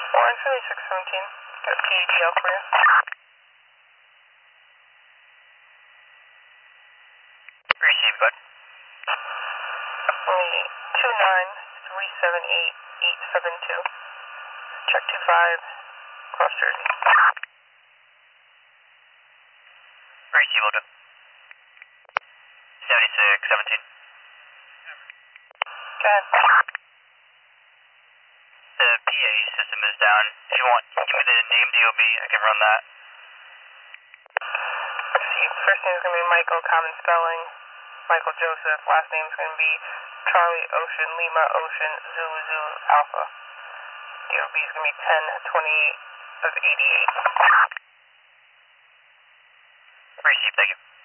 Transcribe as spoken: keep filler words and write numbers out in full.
Line seventy-six seventeen. Got T A T L for you. Receive, bud. Only two nine three seven eight eight seven two. Check two five. Cross Jersey. Receive, loaded. seventy-six seventeen. Go ahead. The P A system is down. If you want, give me the name D O B. I can run that. Let's see. First name is going to be Michael, common spelling. Michael Joseph. Last name is going to be Charlie Ocean, Lima Ocean, Zulu Zulu Alpha. D O B is going to be ten twenty-eight of eighty-eight. Receive, thank you.